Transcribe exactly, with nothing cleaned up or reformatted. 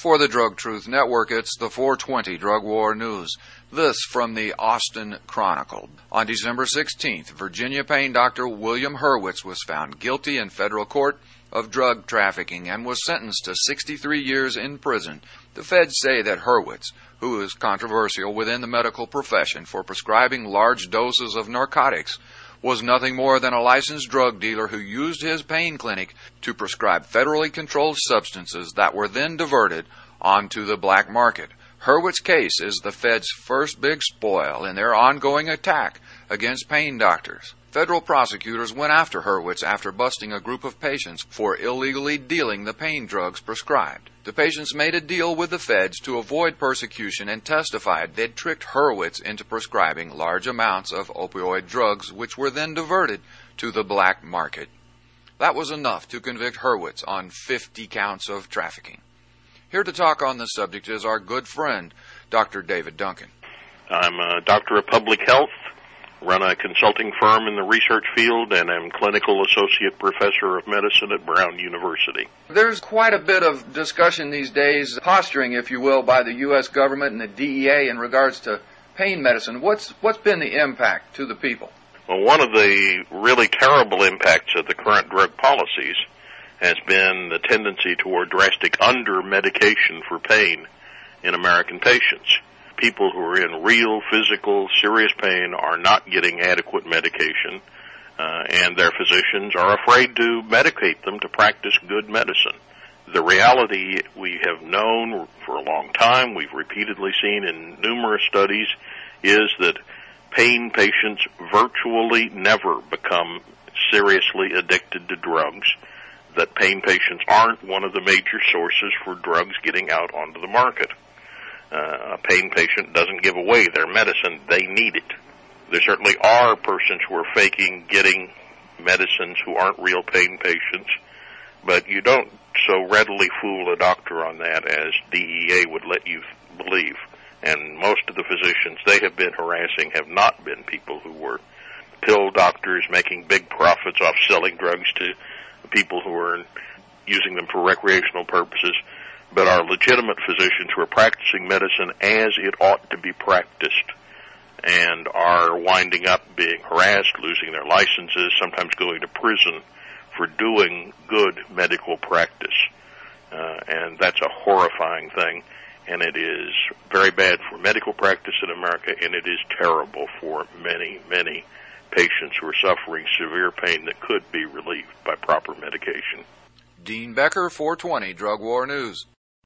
For the Drug Truth Network, it's the four twenty Drug War News. This from the Austin Chronicle. On December sixteenth, Virginia pain doctor William Hurwitz was found guilty in federal court of drug trafficking and was sentenced to sixty-three years in prison. The feds say that Hurwitz, who is controversial within the medical profession for prescribing large doses of narcotics, was nothing more than a licensed drug dealer who used his pain clinic to prescribe federally controlled substances that were then diverted onto the black market. Hurwitz's case is the feds' first big spoil in their ongoing attack against pain doctors. Federal prosecutors went after Hurwitz after busting a group of patients for illegally dealing the pain drugs prescribed. The patients made a deal with the feds to avoid persecution and testified they'd tricked Hurwitz into prescribing large amounts of opioid drugs, which were then diverted to the black market. That was enough to convict Hurwitz on fifty counts of trafficking. Here to talk on the subject is our good friend, Doctor David Duncan. I'm a doctor of public health, run a consulting firm in the research field, and am clinical associate professor of medicine at Brown University. There's quite a bit of discussion these days, posturing, if you will, by the U S government and the D E A in regards to pain medicine. What's what's been the impact to the people? Well, one of the really terrible impacts of the current drug policies has been the tendency toward drastic under-medication for pain in American patients. People who are in real, physical, serious pain are not getting adequate medication, uh, and their physicians are afraid to medicate them to practice good medicine. The reality we have known for a long time, we've repeatedly seen in numerous studies, is that pain patients virtually never become seriously addicted to drugs, that pain patients aren't one of the major sources for drugs getting out onto the market. Uh, a pain patient doesn't give away their medicine, they need it. There certainly are persons who are faking getting medicines who aren't real pain patients, but you don't so readily fool a doctor on that as D E A would let you believe. And most of the physicians they have been harassing have not been people who were pill doctors making big profits off selling drugs to people who are using them for recreational purposes, but are legitimate physicians who are practicing medicine as it ought to be practiced and are winding up being harassed, losing their licenses, sometimes going to prison for doing good medical practice. Uh, and that's a horrifying thing, and it is very bad for medical practice in America, and it is terrible for many, many patients who are suffering severe pain that could be relieved by proper medication. Dean Becker, four twenty Drug War News.